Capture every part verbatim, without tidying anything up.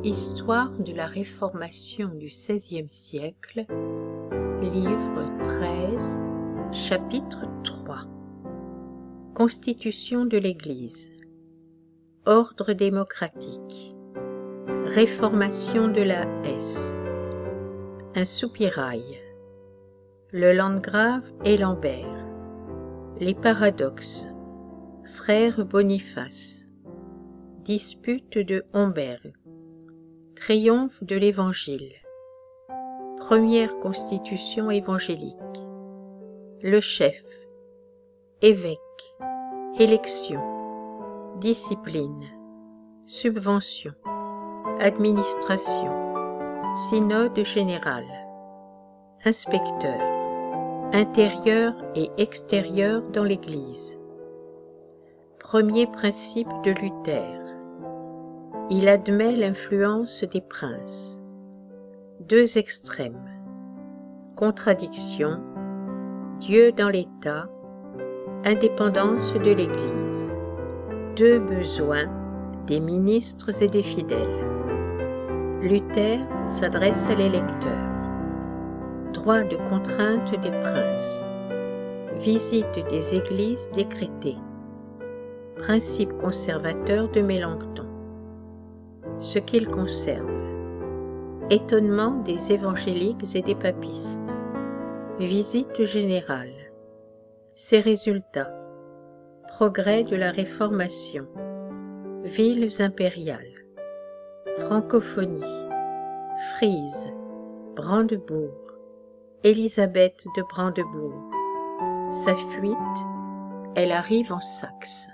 Histoire de la Réformation du seizième siècle, livre treize, chapitre trois. Constitution de l'Église. Ordre démocratique. Réformation de la Hesse. Un soupirail. Le Landgrave et Lambert. Les paradoxes. Frère Boniface. Dispute de Homberg. Triomphe de l'Évangile. Première constitution évangélique. Le chef. Évêque. Élection. Discipline. Subvention. Administration. Synode général. Inspecteur. Intérieur et extérieur dans l'Église. Premier principe de Luther. Il admet l'influence des princes. Deux extrêmes. Contradiction. Dieu dans l'État. Indépendance de l'Église. Deux besoins, des ministres et des fidèles. Luther s'adresse à l'électeur. Droit de contrainte des princes. Visite des églises décrétées. Principe conservateur de Mélenchon. Ce qu'il conserve. Étonnement des évangéliques et des papistes. Visite générale. Ses résultats. Progrès de la Réformation. Villes impériales. Francophonie. Frise. Brandebourg. Élisabeth de Brandebourg. Sa fuite. Elle arrive en Saxe.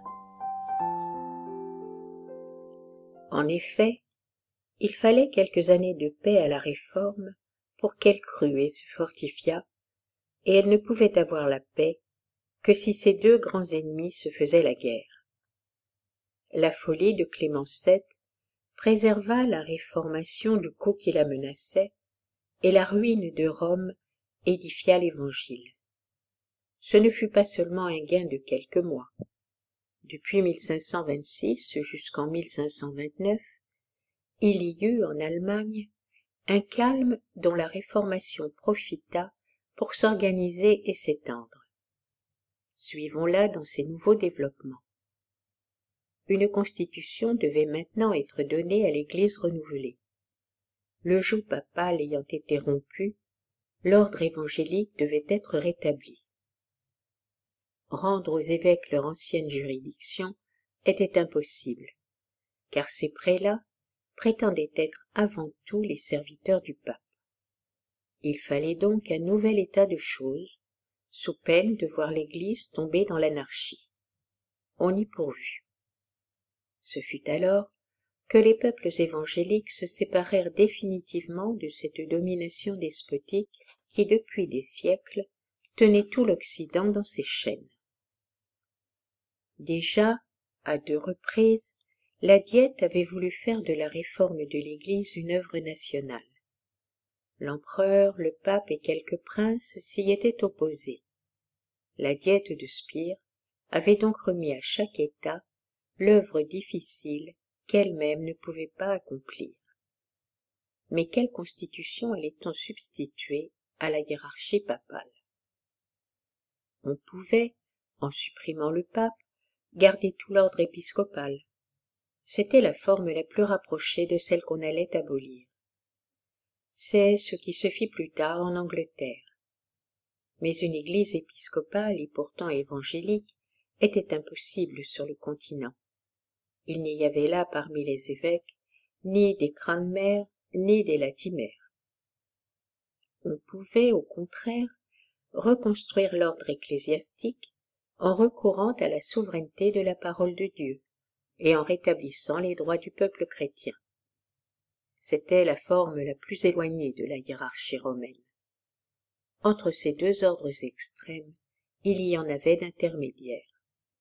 En effet, il fallait quelques années de paix à la Réforme pour qu'elle crût et se fortifiât, et elle ne pouvait avoir la paix que si ces deux grands ennemis se faisaient la guerre. La folie de Clément sept préserva la Réformation du coup qui la menaçait, et la ruine de Rome édifia l'Évangile. Ce ne fut pas seulement un gain de quelques mois. Depuis mille cinq cent vingt-six jusqu'en mille cinq cent vingt-neuf, il y eut en Allemagne un calme dont la Réformation profita pour s'organiser et s'étendre. Suivons-la dans ses nouveaux développements. Une constitution devait maintenant être donnée à l'Église renouvelée. Le joug papal ayant été rompu, l'ordre évangélique devait être rétabli. Rendre aux évêques leur ancienne juridiction était impossible, car ces prélats prétendaient être avant tout les serviteurs du pape. Il fallait donc un nouvel état de choses, sous peine de voir l'Église tomber dans l'anarchie. On y pourvut. Ce fut alors que les peuples évangéliques se séparèrent définitivement de cette domination despotique qui, depuis des siècles, tenait tout l'Occident dans ses chaînes. Déjà, à deux reprises, la Diète avait voulu faire de la réforme de l'Église une œuvre nationale. L'empereur, le pape et quelques princes s'y étaient opposés. La Diète de Spire avait donc remis à chaque État l'œuvre difficile qu'elle-même ne pouvait pas accomplir. Mais quelle constitution allait-on substituer à la hiérarchie papale? On pouvait, en supprimant le pape, garder tout l'ordre épiscopal. C'était la forme la plus rapprochée de celle qu'on allait abolir. C'est ce qui se fit plus tard en Angleterre. Mais une église épiscopale et pourtant évangélique était impossible sur le continent. Il n'y avait là parmi les évêques ni des Cranmer ni des Latimer. On pouvait, au contraire, reconstruire l'ordre ecclésiastique en recourant à la souveraineté de la parole de Dieu et en rétablissant les droits du peuple chrétien. C'était la forme la plus éloignée de la hiérarchie romaine. Entre ces deux ordres extrêmes, il y en avait d'intermédiaires.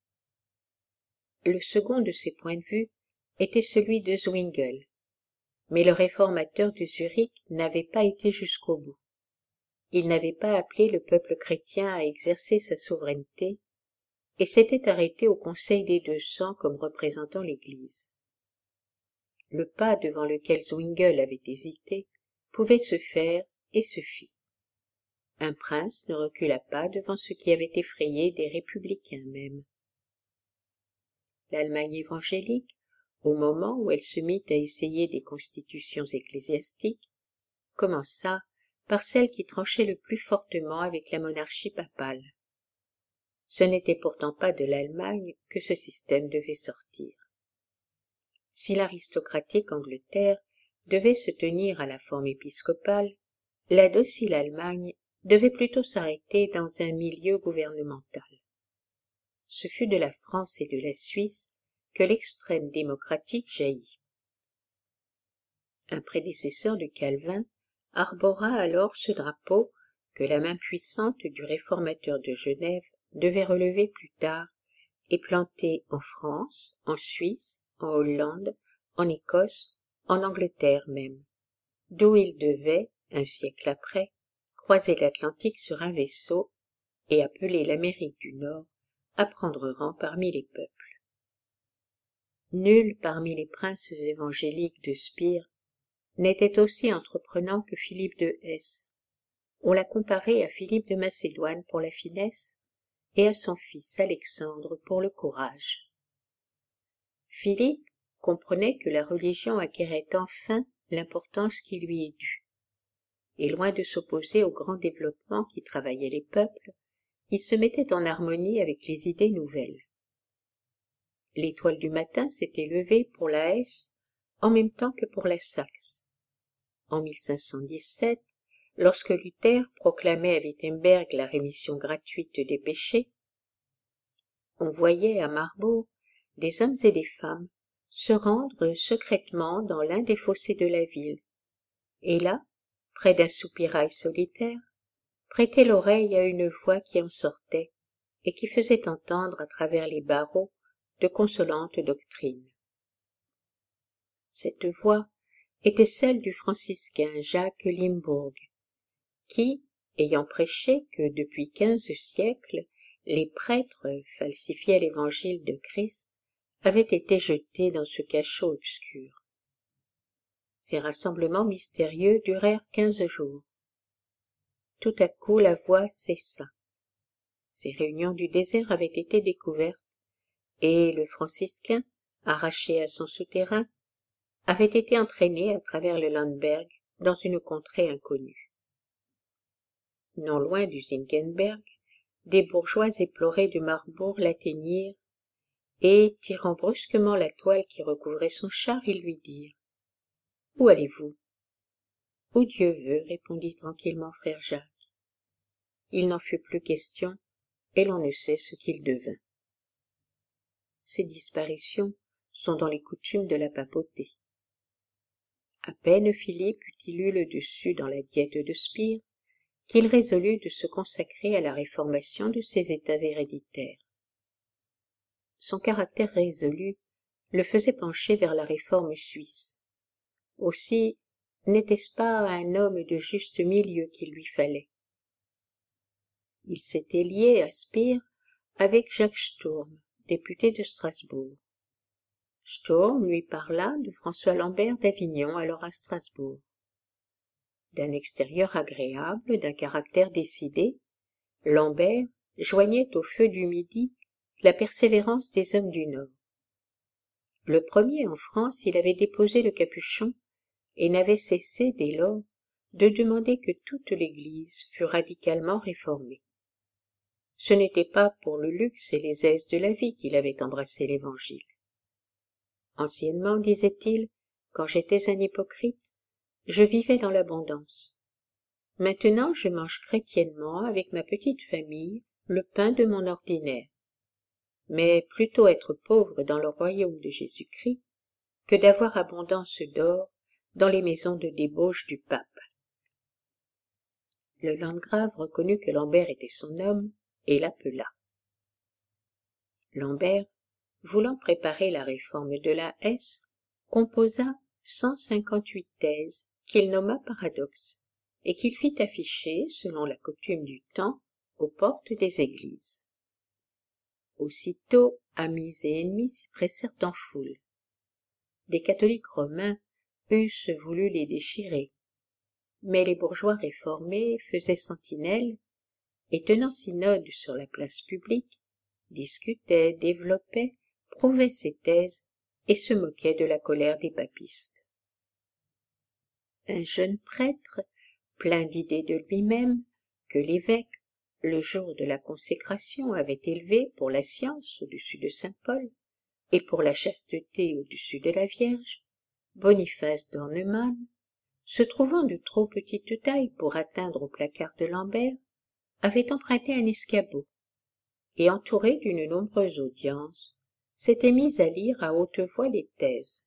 Le second de ces points de vue était celui de Zwingli, mais le réformateur de Zurich n'avait pas été jusqu'au bout. Il n'avait pas appelé le peuple chrétien à exercer sa souveraineté, et s'était arrêté au Conseil des deux cents comme représentant l'Église. Le pas devant lequel Zwingle avait hésité pouvait se faire et se fit. Un prince ne recula pas devant ce qui avait effrayé des républicains même. L'Allemagne évangélique, au moment où elle se mit à essayer des constitutions ecclésiastiques, commença par celle qui tranchait le plus fortement avec la monarchie papale. Ce n'était pourtant pas de l'Allemagne que ce système devait sortir. Si l'aristocratique Angleterre devait se tenir à la forme épiscopale, la docile Allemagne devait plutôt s'arrêter dans un milieu gouvernemental. Ce fut de la France et de la Suisse que l'extrême démocratique jaillit. Un prédécesseur de Calvin arbora alors ce drapeau que la main puissante du réformateur de Genève devait relever plus tard et planter en France, en Suisse, en Hollande, en Écosse, en Angleterre même, d'où il devait, un siècle après, croiser l'Atlantique sur un vaisseau et appeler l'Amérique du Nord à prendre rang parmi les peuples. Nul parmi les princes évangéliques de Spire n'était aussi entreprenant que Philippe de Hesse. On l'a comparé à Philippe de Macédoine pour la finesse et à son fils Alexandre pour le courage. Philippe comprenait que la religion acquérait enfin l'importance qui lui est due, et loin de s'opposer au grand développement qui travaillait les peuples, il se mettait en harmonie avec les idées nouvelles. L'étoile du matin s'était levée pour la Hesse en même temps que pour la Saxe. En mille cinq cent dix-sept, lorsque Luther proclamait à Wittenberg la rémission gratuite des péchés, on voyait à Marbourg des hommes et des femmes se rendre secrètement dans l'un des fossés de la ville, et là, près d'un soupirail solitaire, prêter l'oreille à une voix qui en sortait et qui faisait entendre à travers les barreaux de consolantes doctrines. Cette voix était celle du franciscain Jacques Limbourg, qui, ayant prêché que depuis quinze siècles les prêtres falsifiaient l'évangile de Christ, avait été jeté dans ce cachot obscur. Ces rassemblements mystérieux durèrent quinze jours. Tout à coup la voix cessa. Ces réunions du désert avaient été découvertes, et le franciscain, arraché à son souterrain, avait été entraîné à travers le Landberg dans une contrée inconnue. Non loin du Zinkenberg, des bourgeois éplorés de Marbourg l'atteignirent, et, tirant brusquement la toile qui recouvrait son char, ils lui dirent « Où allez-vous » ? « Où Dieu veut, répondit tranquillement frère Jacques. Il n'en fut plus question, et l'on ne sait ce qu'il devint. Ces disparitions sont dans les coutumes de la papauté. À peine Philippe eut-il eu le dessus dans la diète de Spire, qu'il résolut de se consacrer à la réformation de ses états héréditaires. Son caractère résolu le faisait pencher vers la réforme suisse. Aussi, n'était-ce pas un homme de juste milieu qu'il lui fallait? Il s'était lié à Spire avec Jacques Sturm, député de Strasbourg. Sturm lui parla de François Lambert d'Avignon, alors à Strasbourg. D'un extérieur agréable, d'un caractère décidé, Lambert joignait au feu du Midi la persévérance des hommes du Nord. Le premier en France, il avait déposé le capuchon et n'avait cessé dès lors de demander que toute l'Église fût radicalement réformée. Ce n'était pas pour le luxe et les aises de la vie qu'il avait embrassé l'Évangile. Anciennement, disait-il, quand j'étais un hypocrite, je vivais dans l'abondance. Maintenant, je mange chrétiennement avec ma petite famille le pain de mon ordinaire. Mais plutôt être pauvre dans le royaume de Jésus-Christ que d'avoir abondance d'or dans les maisons de débauche du pape. Le landgrave reconnut que Lambert était son homme et l'appela. Lambert, voulant préparer la réforme de la Hesse, composa cent cinquante-huit thèses qu'il nomma paradoxes et qu'il fit afficher, selon la coutume du temps, aux portes des églises. Aussitôt, amis et ennemis s'y pressèrent en foule. des catholiques romains eussent voulu les déchirer, mais les bourgeois réformés faisaient sentinelle et tenant synode sur la place publique, discutaient, développaient, prouvaient ces thèses et se moquaient de la colère des papistes. Un jeune prêtre, plein d'idées de lui-même, que l'évêque, le jour de la consécration, avait élevé pour la science au-dessus de saint Paul et pour la chasteté au-dessus de la Vierge, Boniface d'Ornemann, se trouvant de trop petite taille pour atteindre au placard de Lambert, avait emprunté un escabeau et, entouré d'une nombreuse audience, s'était mis à lire à haute voix les thèses.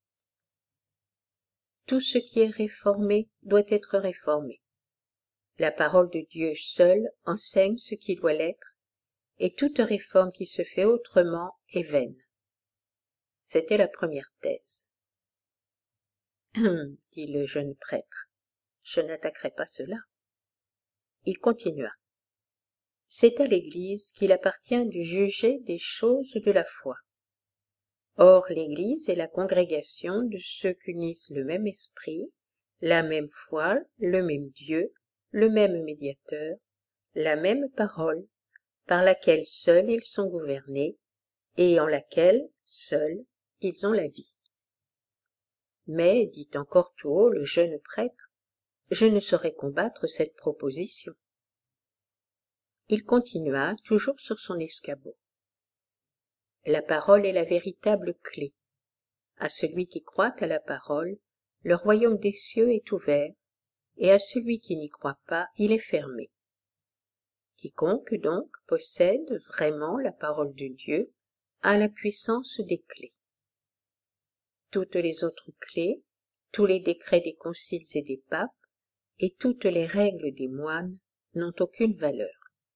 Tout ce qui est réformé doit être réformé. La parole de Dieu seule enseigne ce qui doit l'être, et toute réforme qui se fait autrement est vaine. C'était la première thèse. Hum, dit le jeune prêtre, je n'attaquerai pas cela. Il continua. C'est à l'Église qu'il appartient de juger des choses de la foi. Or l'Église est la congrégation de ceux qu'unissent le même esprit, la même foi, le même Dieu, le même médiateur, la même parole, par laquelle seuls ils sont gouvernés, et en laquelle, seuls, ils ont la vie. Mais, dit encore tout haut le jeune prêtre, je ne saurais combattre cette proposition. Il continua, toujours sur son escabeau. La parole est la véritable clé. À celui qui croit à la parole, le royaume des cieux est ouvert, et à celui qui n'y croit pas, il est fermé. Quiconque donc possède vraiment la parole de Dieu a la puissance des clés. Toutes les autres clés, tous les décrets des conciles et des papes, et toutes les règles des moines n'ont aucune valeur.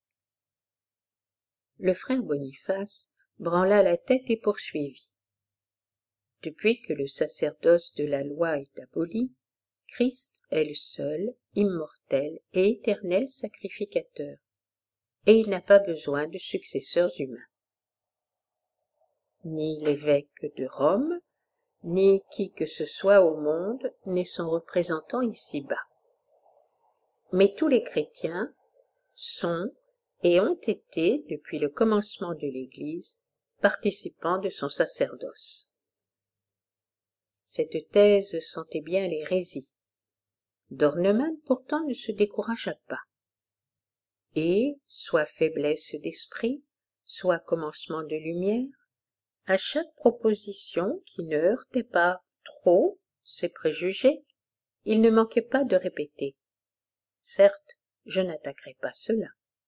Le frère Boniface branla la tête et poursuivit. Depuis que le sacerdoce de la loi est aboli, Christ est le seul, immortel et éternel sacrificateur, et il n'a pas besoin de successeurs humains. Ni l'évêque de Rome, ni qui que ce soit au monde n'est son représentant ici-bas. Mais tous les chrétiens sont et ont été, depuis le commencement de l'Église, participants de son sacerdoce. Cette thèse sentait bien l'hérésie. D'Ornemann pourtant ne se découragea pas. Et, soit faiblesse d'esprit, soit commencement de lumière, à chaque proposition qui ne heurtait pas trop ses préjugés, il ne manquait pas de répéter. Certes, je n'attaquerai pas cela.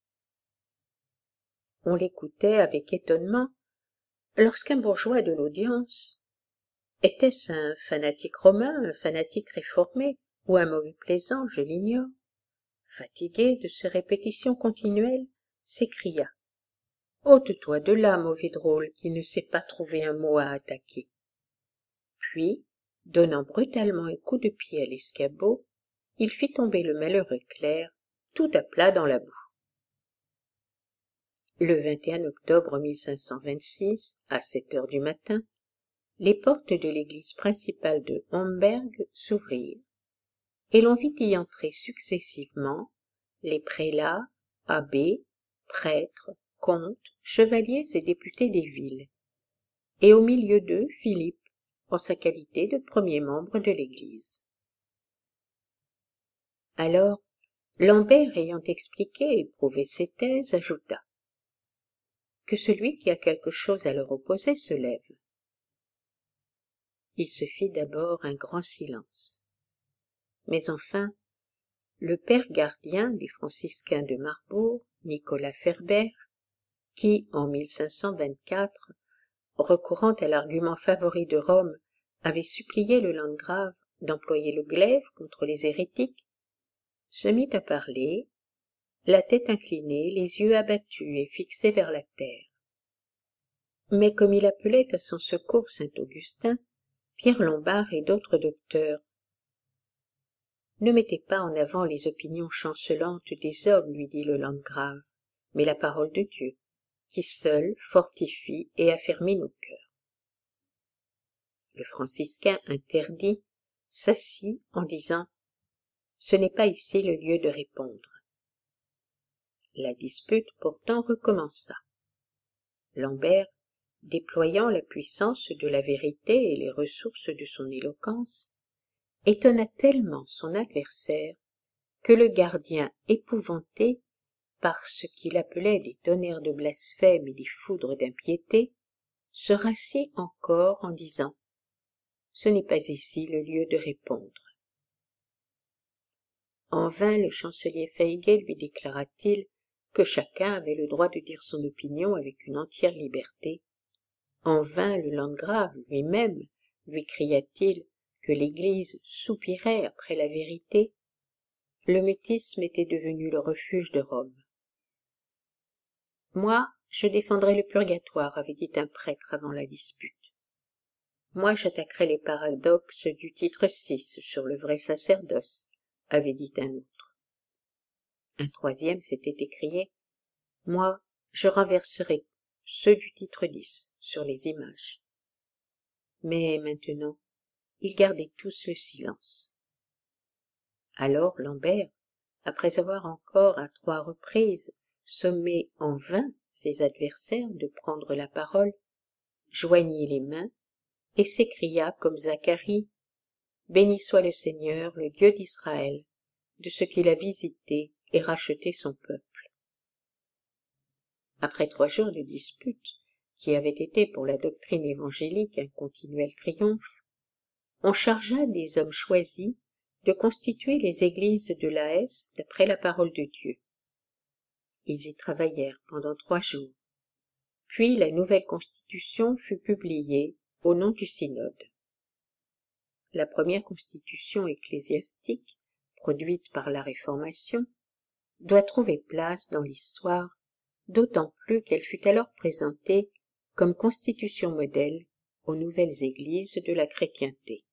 On l'écoutait avec étonnement lorsqu'un bourgeois de l'audience, était-ce un fanatique romain, un fanatique réformé, ou un mauvais plaisant, je l'ignore, fatigué de ces répétitions continuelles, s'écria. Ôte-toi de là, mauvais drôle, qui ne sait pas trouver un mot à attaquer. Puis, donnant brutalement un coup de pied à l'escabeau, il fit tomber le malheureux clerc tout à plat dans la boue. Le vingt et un octobre mille cinq cent vingt-six, à sept heures du matin, les portes de l'église principale de Homberg s'ouvrirent, et l'on vit y entrer successivement les prélats, abbés, prêtres, comtes, chevaliers et députés des villes, et au milieu d'eux Philippe, en sa qualité de premier membre de l'Église. Alors, Lambert ayant expliqué et prouvé ses thèses, ajouta que celui qui a quelque chose à leur opposer se lève. Il se fit d'abord un grand silence. Mais enfin, le père gardien des franciscains de Marbourg, Nicolas Ferber, qui, en mille cinq cent vingt-quatre, recourant à l'argument favori de Rome, avait supplié le landgrave d'employer le glaive contre les hérétiques, se mit à parler, la tête inclinée, les yeux abattus et fixés vers la terre. Mais comme il appelait à son secours saint Augustin, Pierre Lombard et d'autres docteurs, ne mettez pas en avant les opinions chancelantes des hommes, lui dit le landgrave, mais la parole de Dieu, qui seule fortifie et affermit nos cœurs. Le franciscain interdit s'assit en disant « Ce n'est pas ici le lieu de répondre ». La dispute pourtant recommença. Lambert, déployant la puissance de la vérité et les ressources de son éloquence, étonna tellement son adversaire que le gardien, épouvanté par ce qu'il appelait des tonnerres de blasphème et des foudres d'impiété, se rassit encore en disant « Ce n'est pas ici le lieu de répondre ». En vain le chancelier Feigl lui déclara-t-il que chacun avait le droit de dire son opinion avec une entière liberté. En vain le landgrave lui-même lui cria-t-il que l'Église soupirait après la vérité. Le mutisme était devenu le refuge de Rome. « Moi, je défendrai le purgatoire, avait dit un prêtre avant la dispute. Moi, j'attaquerai les paradoxes du titre six sur le vrai sacerdoce, avait dit un autre. Un troisième s'était écrié « Moi, je renverserai ceux du titre dix sur les images. » Mais maintenant, ils gardaient tous le silence. Alors Lambert, après avoir encore à trois reprises sommé en vain ses adversaires de prendre la parole, joignit les mains et s'écria comme Zacharie « Béni soit le Seigneur, le Dieu d'Israël, de ce qu'il a visité et racheté son peuple. » Après trois jours de dispute, qui avaient été pour la doctrine évangélique un continuel triomphe, on chargea des hommes choisis de constituer les églises de la Hesse d'après la parole de Dieu. Ils y travaillèrent pendant trois jours. Puis la nouvelle constitution fut publiée au nom du synode. La première constitution ecclésiastique, produite par la Réformation, doit trouver place dans l'histoire, d'autant plus qu'elle fut alors présentée comme constitution modèle aux nouvelles églises de la chrétienté.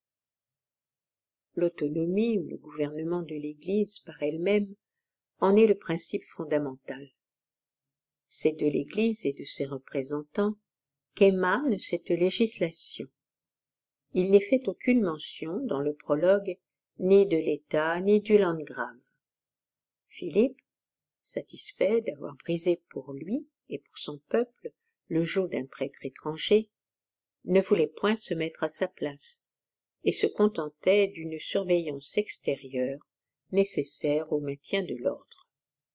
L'autonomie ou le gouvernement de l'Église par elle-même en est le principe fondamental. C'est de l'Église et de ses représentants qu'émane cette législation. Il n'est fait aucune mention dans le prologue ni de l'État ni du landgrave. Philippe, satisfait d'avoir brisé pour lui et pour son peuple le joug d'un prêtre étranger, ne voulait point se mettre à sa place et se contentait d'une surveillance extérieure nécessaire au maintien de l'ordre.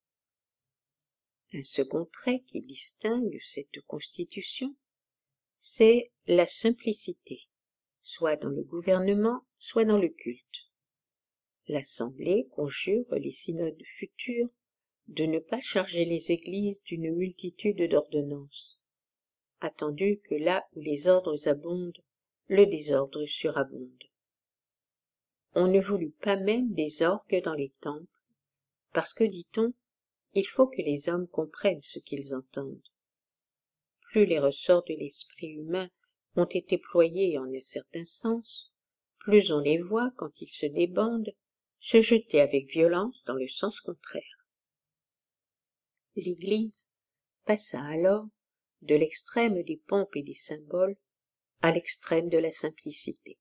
Un second trait qui distingue cette constitution, c'est la simplicité, soit dans le gouvernement, soit dans le culte. L'Assemblée conjure les synodes futurs de ne pas charger les églises d'une multitude d'ordonnances, attendu que là où les ordres abondent, le désordre surabonde. On ne voulut pas même des orgues dans les temples, parce que, dit-on, il faut que les hommes comprennent ce qu'ils entendent. Plus les ressorts de l'esprit humain ont été ployés en un certain sens, plus on les voit, quand ils se débandent, se jeter avec violence dans le sens contraire. L'Église passa alors de l'extrême des pompes et des symboles à l'extrême de la simplicité.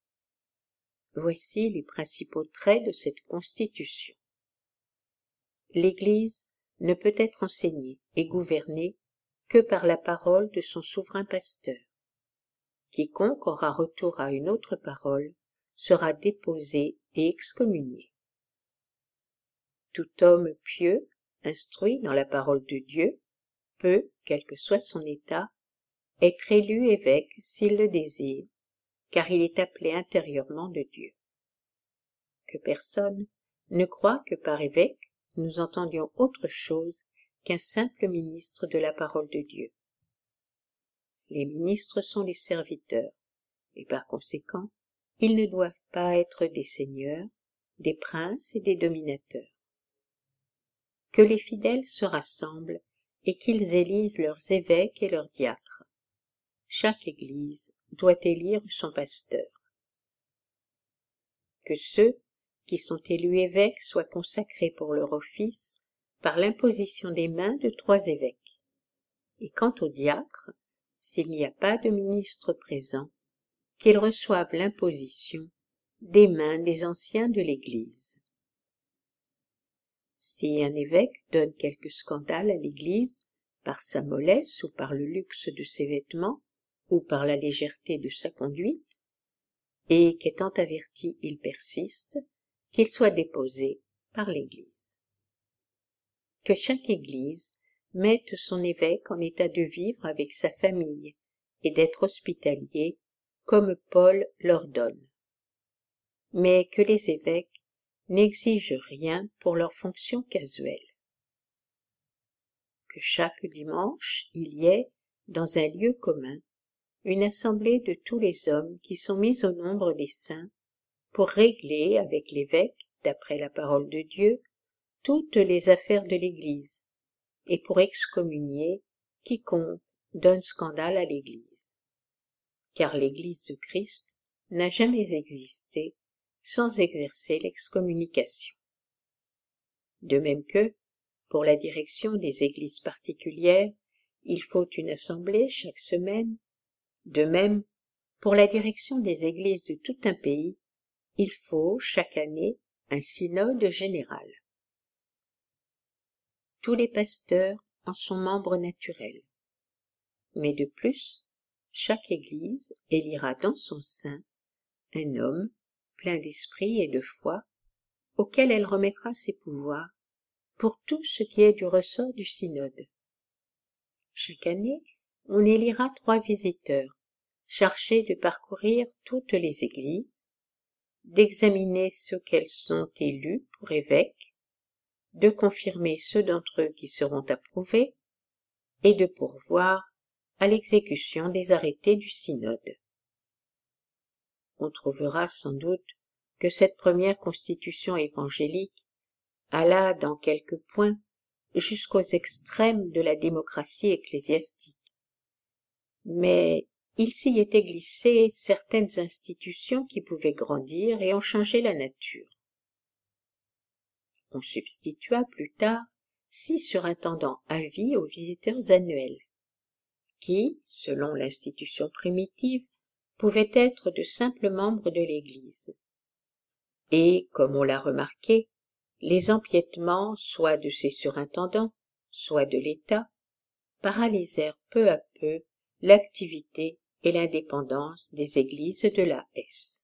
Voici les principaux traits de cette constitution. L'Église ne peut être enseignée et gouvernée que par la parole de son souverain pasteur. Quiconque aura retour à une autre parole sera déposé et excommunié. Tout homme pieux, instruit dans la parole de Dieu, peut, quel que soit son état, être élu évêque s'il le désire, car il est appelé intérieurement de Dieu. Que personne ne croie que par évêque nous entendions autre chose qu'un simple ministre de la parole de Dieu. Les ministres sont les serviteurs, et par conséquent, ils ne doivent pas être des seigneurs, des princes et des dominateurs. Que les fidèles se rassemblent et qu'ils élisent leurs évêques et leurs diacres. Chaque Église doit élire son pasteur. Que ceux qui sont élus évêques soient consacrés pour leur office par l'imposition des mains de trois évêques. Et quant aux diacres, s'il n'y a pas de ministre présent, qu'ils reçoivent l'imposition des mains des anciens de l'Église. Si un évêque donne quelque scandale à l'Église par sa mollesse ou par le luxe de ses vêtements ou par la légèreté de sa conduite, et qu'étant averti il persiste, qu'il soit déposé par l'Église. Que chaque Église mette son évêque en état de vivre avec sa famille et d'être hospitalier, comme Paul l'ordonne, mais que les évêques n'exigent rien pour leurs fonctions casuelles. Que chaque dimanche il y ait, dans un lieu commun, une assemblée de tous les hommes qui sont mis au nombre des saints pour régler avec l'évêque, d'après la parole de Dieu, toutes les affaires de l'Église, et pour excommunier quiconque donne scandale à l'Église. Car l'Église de Christ n'a jamais existé sans exercer l'excommunication. De même que, pour la direction des églises particulières, il faut une assemblée chaque semaine, de même, pour la direction des églises de tout un pays, il faut chaque année un synode général. Tous les pasteurs en sont membres naturels, mais de plus, chaque église élira dans son sein un homme plein d'esprit et de foi, auquel elle remettra ses pouvoirs pour tout ce qui est du ressort du synode. Chaque année, on élira trois visiteurs, chargés de parcourir toutes les églises, d'examiner ceux qu'elles sont élus pour évêques, de confirmer ceux d'entre eux qui seront approuvés, et de pourvoir à l'exécution des arrêtés du synode. On trouvera sans doute que cette première constitution évangélique alla dans quelques points jusqu'aux extrêmes de la démocratie ecclésiastique. Mais il s'y était glissé certaines institutions qui pouvaient grandir et en changer la nature. On substitua plus tard six surintendants à vie aux visiteurs annuels, qui, selon l'institution primitive, pouvaient être de simples membres de l'Église. Et, comme on l'a remarqué, les empiètements, soit de ces surintendants, soit de l'État, paralysèrent peu à peu l'activité et l'indépendance des églises de la Hesse.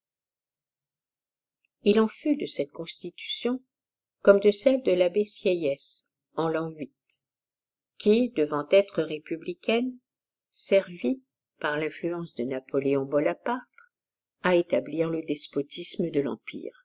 Il en fut de cette constitution comme de celle de l'abbé Sieyès en l'an huit, qui, devant être républicaine, servit, par l'influence de Napoléon Bonaparte, à établir le despotisme de l'Empire.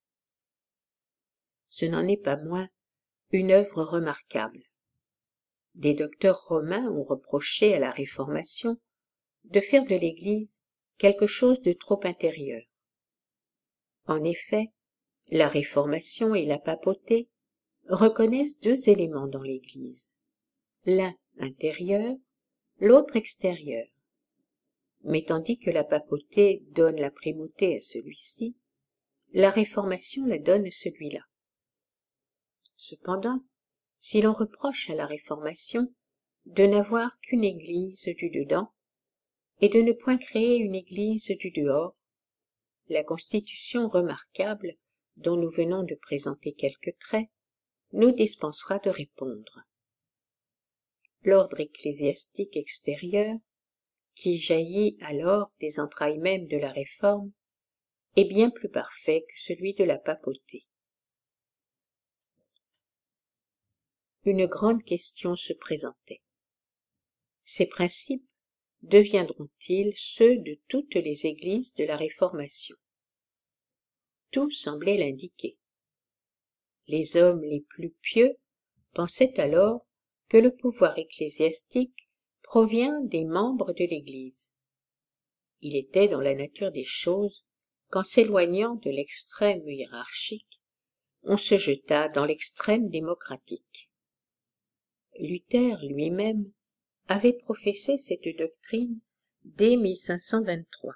Ce n'en est pas moins une œuvre remarquable. Des docteurs romains ont reproché à la Réformation de faire de l'Église quelque chose de trop intérieur. En effet, la Réformation et la papauté reconnaissent deux éléments dans l'Église, l'un intérieur, l'autre extérieur. Mais tandis que la papauté donne la primauté à celui-ci, la Réformation la donne à celui-là. Cependant, si l'on reproche à la Réformation de n'avoir qu'une Église du dedans et de ne point créer une Église du dehors, la constitution remarquable dont nous venons de présenter quelques traits nous dispensera de répondre. L'ordre ecclésiastique extérieur, qui jaillit alors des entrailles mêmes de la Réforme, est bien plus parfait que celui de la papauté. Une grande question se présentait. Ces principes deviendront-ils ceux de toutes les églises de la Réformation? Tout semblait l'indiquer. Les hommes les plus pieux pensaient alors que le pouvoir ecclésiastique provient des membres de l'Église. Il était dans la nature des choses qu'en s'éloignant de l'extrême hiérarchique, on se jeta dans l'extrême démocratique. Luther lui-même avait professé cette doctrine dès mille cinq cent vingt-trois.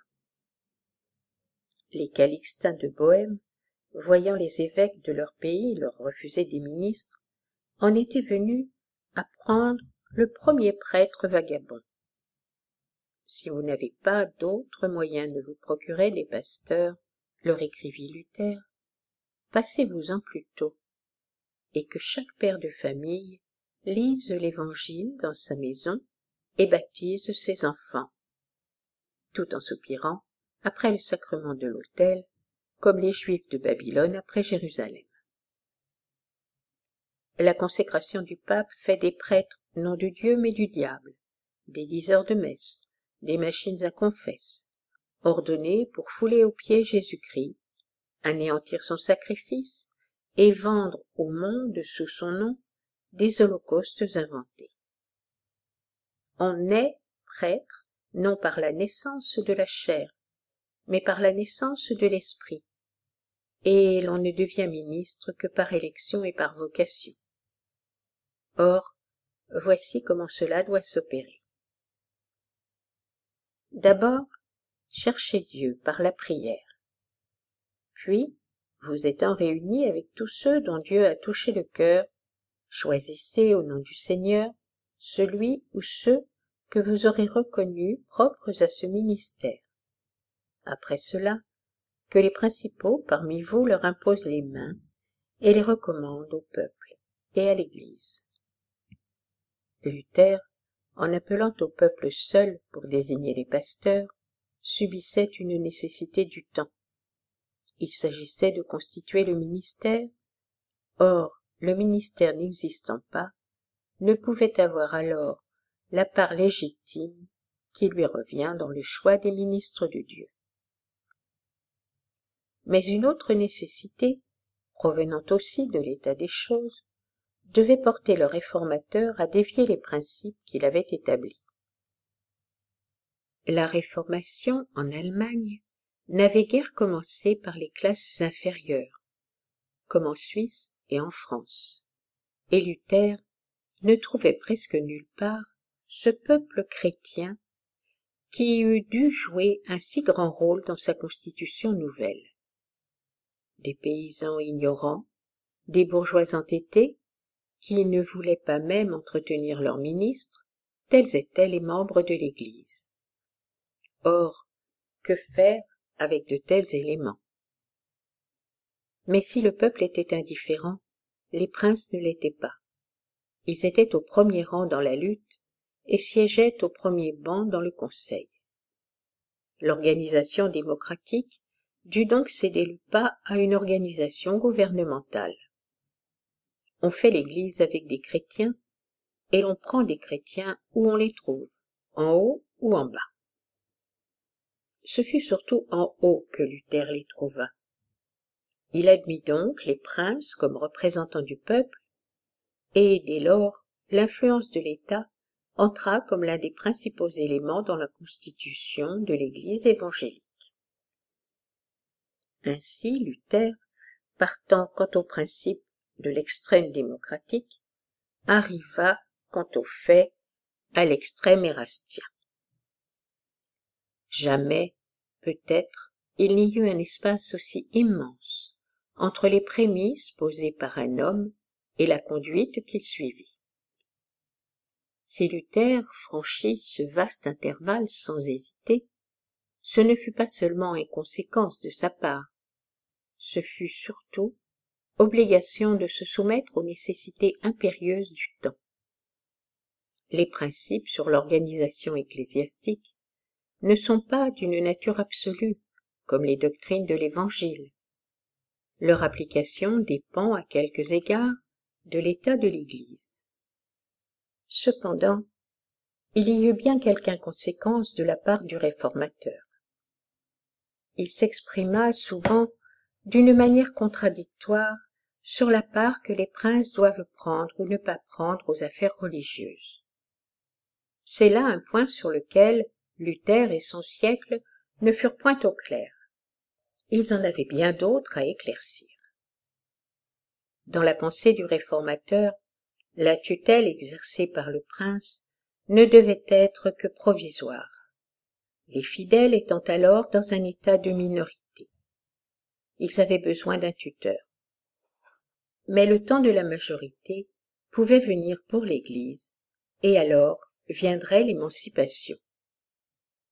Les Calixtins de Bohême, voyant les évêques de leur pays leur refuser des ministres, en étaient venus à prendre le premier prêtre vagabond. si vous n'avez pas d'autre moyen de vous procurer des pasteurs, leur écrivit Luther, passez-vous-en plutôt, et que chaque père de famille lise l'Évangile dans sa maison et baptise ses enfants, tout en soupirant après le sacrement de l'autel, comme les Juifs de Babylone après Jérusalem. La consécration du pape fait des prêtres non du Dieu mais du diable, des diseurs de messe, des machines à confesse, ordonnés pour fouler aux pieds Jésus-Christ, anéantir son sacrifice et vendre au monde sous son nom des holocaustes inventés. On est prêtre non par la naissance de la chair, mais par la naissance de l'esprit, et l'on ne devient ministre que par élection et par vocation. Or, voici comment cela doit s'opérer. D'abord, cherchez Dieu par la prière. Puis, vous étant réunis avec tous ceux dont Dieu a touché le cœur, choisissez au nom du Seigneur celui ou ceux que vous aurez reconnus propres à ce ministère. Après cela, que les principaux parmi vous leur imposent les mains et les recommandent au peuple et à l'Église. Luther, en appelant au peuple seul pour désigner les pasteurs, subissait une nécessité du temps. Il s'agissait de constituer le ministère. Or, le ministère n'existant pas, ne pouvait avoir alors la part légitime qui lui revient dans le choix des ministres de Dieu. Mais une autre nécessité, provenant aussi de l'état des choses, devait porter le réformateur à dévier les principes qu'il avait établis. La réformation en Allemagne n'avait guère commencé par les classes inférieures, comme en Suisse et en France, et Luther ne trouvait presque nulle part ce peuple chrétien qui eût dû jouer un si grand rôle dans sa constitution nouvelle. Des paysans ignorants, des bourgeois entêtés, qui ne voulaient pas même entretenir leurs ministres, tels étaient les membres de l'Église. Or, que faire avec de tels éléments? Mais si le peuple était indifférent, les princes ne l'étaient pas. Ils étaient au premier rang dans la lutte et siégeaient au premier banc dans le conseil. L'organisation démocratique dut donc céder le pas à une organisation gouvernementale. On fait l'Église avec des chrétiens, et l'on prend des chrétiens où on les trouve, en haut ou en bas. Ce fut surtout en haut que Luther les trouva. Il admit donc les princes comme représentants du peuple, et dès lors l'influence de l'État entra comme l'un des principaux éléments dans la constitution de l'Église évangélique. Ainsi Luther, partant quant au principe de l'extrême démocratique, arriva, quant au fait, à l'extrême érastien. Jamais, peut-être, il n'y eut un espace aussi immense entre les prémices posées par un homme et la conduite qu'il suivit. Si Luther franchit ce vaste intervalle sans hésiter, ce ne fut pas seulement inconséquence de sa part, ce fut surtout obligation de se soumettre aux nécessités impérieuses du temps. Les principes sur l'organisation ecclésiastique ne sont pas d'une nature absolue, comme les doctrines de l'Évangile. Leur application dépend à quelques égards de l'état de l'Église. Cependant, il y eut bien quelque inconséquence de la part du réformateur. Il s'exprima souvent d'une manière contradictoire sur la part que les princes doivent prendre ou ne pas prendre aux affaires religieuses. C'est là un point sur lequel Luther et son siècle ne furent point au clair. Ils en avaient bien d'autres à éclaircir. Dans la pensée du réformateur, la tutelle exercée par le prince ne devait être que provisoire, les fidèles étant alors dans un état de minorité. Ils avaient besoin d'un tuteur. Mais le temps de la majorité pouvait venir pour l'Église, et alors viendrait l'émancipation.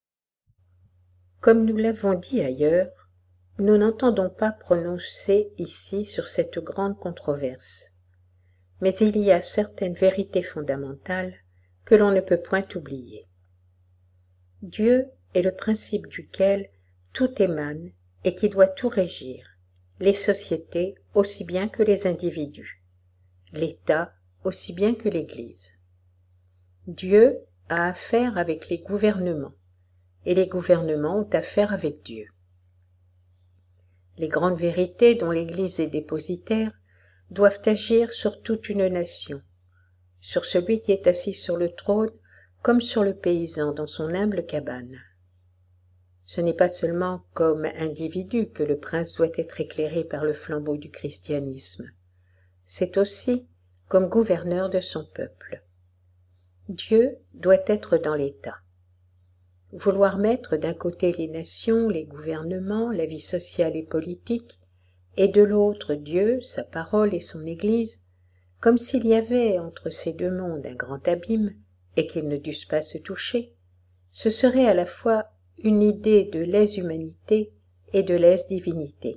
Comme nous l'avons dit ailleurs, nous n'entendons pas prononcer ici sur cette grande controverse, mais il y a certaines vérités fondamentales que l'on ne peut point oublier. Dieu est le principe duquel tout émane et qui doit tout régir, les sociétés aussi bien que les individus, l'État aussi bien que l'Église. Dieu a affaire avec les gouvernements, et les gouvernements ont affaire avec Dieu. Les grandes vérités dont l'Église est dépositaire doivent agir sur toute une nation, sur celui qui est assis sur le trône comme sur le paysan dans son humble cabane. Ce n'est pas seulement comme individu que le prince doit être éclairé par le flambeau du christianisme, c'est aussi comme gouverneur de son peuple. Dieu doit être dans l'État. Vouloir mettre d'un côté les nations, les gouvernements, la vie sociale et politique, et de l'autre Dieu, sa parole et son Église, comme s'il y avait entre ces deux mondes un grand abîme, et qu'ils ne dussent pas se toucher, ce serait à la fois une idée de lèse-humanité et de lèse-divinité.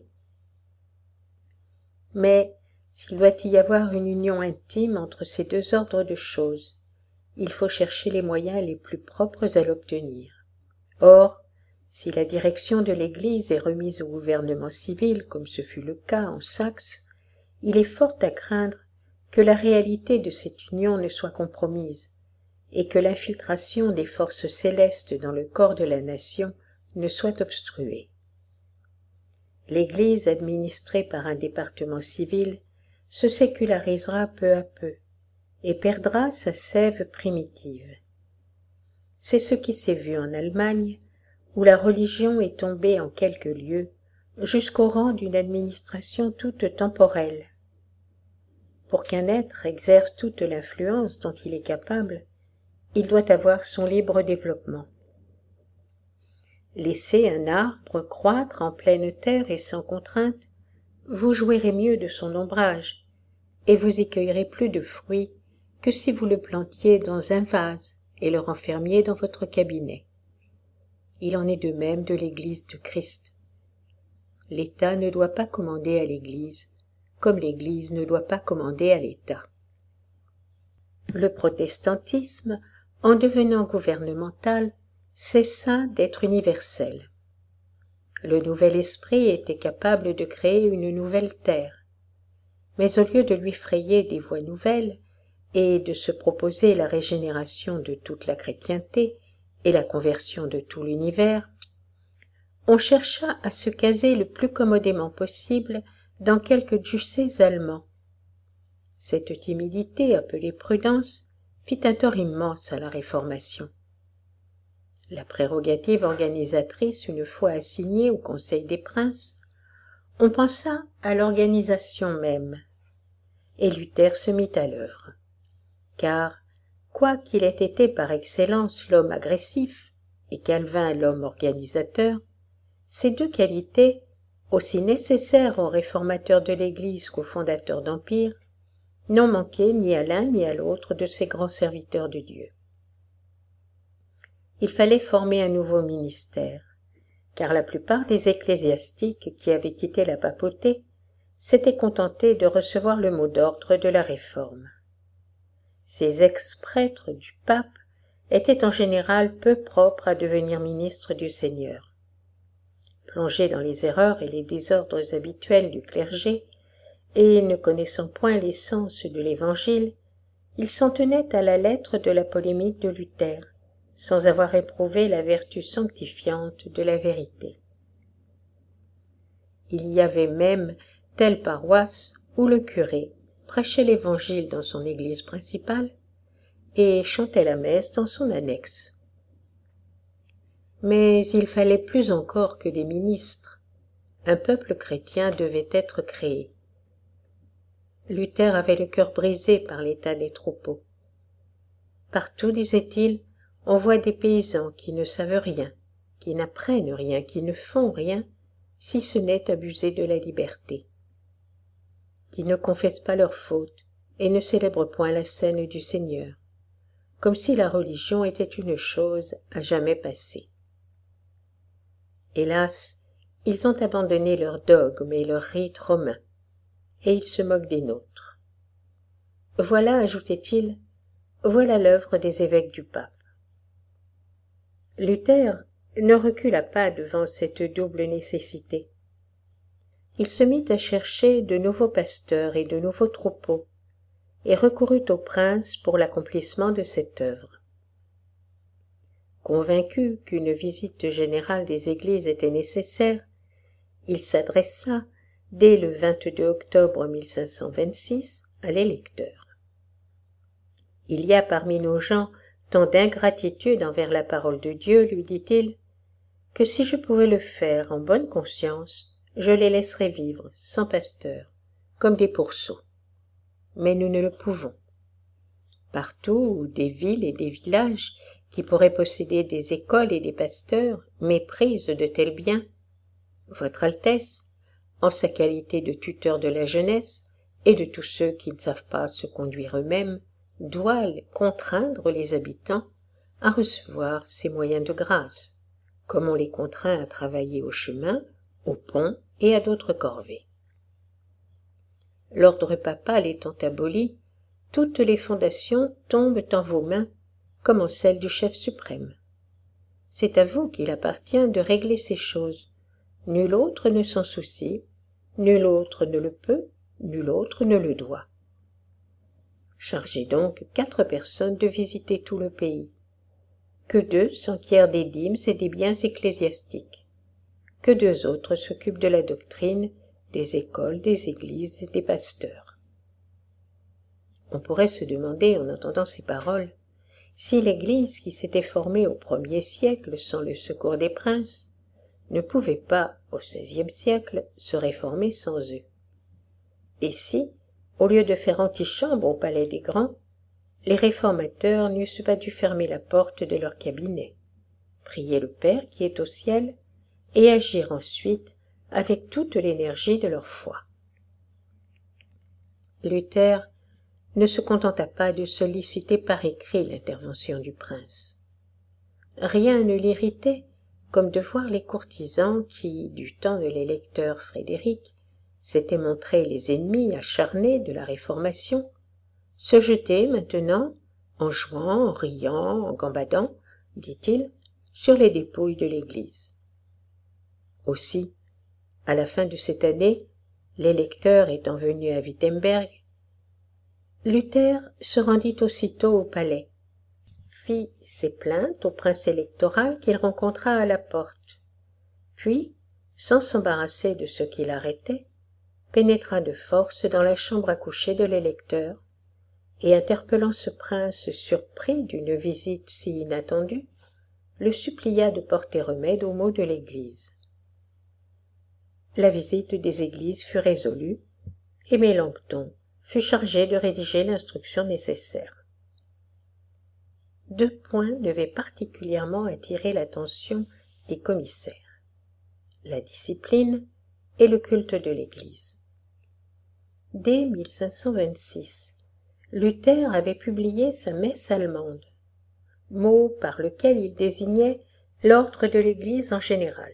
Mais s'il doit y avoir une union intime entre ces deux ordres de choses, il faut chercher les moyens les plus propres à l'obtenir. Or, si la direction de l'Église est remise au gouvernement civil, comme ce fut le cas en Saxe, il est fort à craindre que la réalité de cette union ne soit compromise, et que l'infiltration des forces célestes dans le corps de la nation ne soit obstruée. L'Église, administrée par un département civil, se sécularisera peu à peu, et perdra sa sève primitive. C'est ce qui s'est vu en Allemagne, où la religion est tombée en quelques lieux jusqu'au rang d'une administration toute temporelle. Pour qu'un être exerce toute l'influence dont il est capable, il doit avoir son libre développement. Laissez un arbre croître en pleine terre et sans contrainte, vous jouirez mieux de son ombrage, et vous y cueillerez plus de fruits que si vous le plantiez dans un vase et le renfermiez dans votre cabinet. Il en est de même de l'Église de Christ. L'État ne doit pas commander à l'Église, comme l'Église ne doit pas commander à l'État. Le protestantisme, en devenant gouvernemental, cessa d'être universel. Le nouvel esprit était capable de créer une nouvelle terre, mais au lieu de lui frayer des voies nouvelles et de se proposer la régénération de toute la chrétienté et la conversion de tout l'univers, on chercha à se caser le plus commodément possible dans quelques duchés allemands. Cette timidité, appelée prudence, fit un tort immense à la Réformation. La prérogative organisatrice une fois assignée au Conseil des princes, on pensa à l'organisation même, et Luther se mit à l'œuvre. Car, quoiqu'il ait été par excellence l'homme agressif, et Calvin l'homme organisateur, ces deux qualités, aussi nécessaires aux réformateurs de l'Église qu'aux fondateurs d'empire, n'ont manqué ni à l'un ni à l'autre de ces grands serviteurs de Dieu. Il fallait former un nouveau ministère, car la plupart des ecclésiastiques qui avaient quitté la papauté s'étaient contentés de recevoir le mot d'ordre de la Réforme. Ces ex-prêtres du pape étaient en général peu propres à devenir ministres du Seigneur. Plongés dans les erreurs et les désordres habituels du clergé, et ne connaissant point l'essence de l'Évangile, ils s'en tenaient à la lettre de la polémique de Luther, sans avoir éprouvé la vertu sanctifiante de la vérité. Il y avait même telle paroisse où le curé prêchait l'Évangile dans son église principale et chantait la messe dans son annexe. Mais il fallait plus encore que des ministres. Un peuple chrétien devait être créé. Luther avait le cœur brisé par l'état des troupeaux. Partout, disait-il, on voit des paysans qui ne savent rien, qui n'apprennent rien, qui ne font rien, si ce n'est abuser de la liberté, qui ne confessent pas leurs fautes et ne célèbrent point la scène du Seigneur, comme si la religion était une chose à jamais passée. Hélas, ils ont abandonné leurs dogmes et leurs rites romains, et ils se moquent des nôtres. Voilà, ajoutait-il, voilà l'œuvre des évêques du pape. Luther ne recula pas devant cette double nécessité. Il se mit à chercher de nouveaux pasteurs et de nouveaux troupeaux, et recourut au prince pour l'accomplissement de cette œuvre. Convaincu qu'une visite générale des églises était nécessaire, il s'adressa, dès le vingt-deux octobre mille cinq cent vingt-six, à l'électeur. « Il y a parmi nos gens tant d'ingratitude envers la parole de Dieu, lui dit-il, que si je pouvais le faire en bonne conscience, je les laisserais vivre, sans pasteur, comme des pourceaux. Mais nous ne le pouvons. Partout où des villes et des villages qui pourraient posséder des écoles et des pasteurs méprisent de tels biens, Votre Altesse, en sa qualité de tuteur de la jeunesse et de tous ceux qui ne savent pas se conduire eux-mêmes, doit contraindre les habitants à recevoir ces moyens de grâce, comme on les contraint à travailler au chemin, au pont et à d'autres corvées. L'ordre papal étant aboli, toutes les fondations tombent en vos mains, comme en celles du chef suprême. C'est à vous qu'il appartient de régler ces choses. Nul autre ne s'en soucie, nul autre ne le peut, nul autre ne le doit. Chargez donc quatre personnes de visiter tout le pays. Que deux s'enquièrent des dîmes et des biens ecclésiastiques. Que deux autres s'occupent de la doctrine, des écoles, des églises et des pasteurs. On pourrait se demander, en entendant ces paroles, si l'Église qui s'était formée au premier siècle sans le secours des princes ne pouvait pas, au seizième siècle, se réformer sans eux. Et si, au lieu de faire antichambre au palais des grands, les réformateurs n'eussent pas dû fermer la porte de leur cabinet, prier le Père qui est au ciel, et agir ensuite avec toute l'énergie de leur foi. Luther ne se contenta pas de solliciter par écrit l'intervention du prince. Rien ne l'irritait comme de voir les courtisans qui, du temps de l'électeur Frédéric, s'étaient montrés les ennemis acharnés de la Réformation, se jeter maintenant, en jouant, en riant, en gambadant, dit-il, sur les dépouilles de l'Église. Aussi, à la fin de cette année, l'électeur étant venu à Wittemberg, Luther se rendit aussitôt au palais, fit ses plaintes au prince électoral qu'il rencontra à la porte, puis, sans s'embarrasser de ce qui l'arrêtait, pénétra de force dans la chambre à coucher de l'électeur, et interpellant ce prince surpris d'une visite si inattendue, le supplia de porter remède aux maux de l'Église. La visite des églises fut résolue, et Mélenchon fut chargé de rédiger l'instruction nécessaire. Deux points devaient particulièrement attirer l'attention des commissaires, la discipline et le culte de l'Église. Dès mille cinq cent vingt-six, Luther avait publié sa messe allemande, mot par lequel il désignait l'ordre de l'Église en général.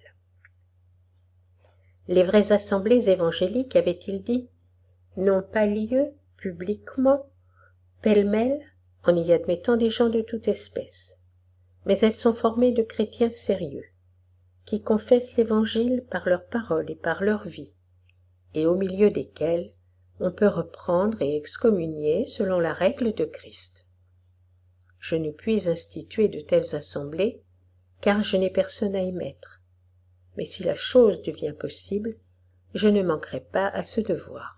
Les vraies assemblées évangéliques, avait-il dit, n'ont pas lieu publiquement, pêle-mêle, en y admettant des gens de toute espèce, mais elles sont formées de chrétiens sérieux, qui confessent l'Évangile par leurs paroles et par leur vie, et au milieu desquels on peut reprendre et excommunier selon la règle de Christ. Je ne puis instituer de telles assemblées, car je n'ai personne à y mettre, mais si la chose devient possible, je ne manquerai pas à ce devoir.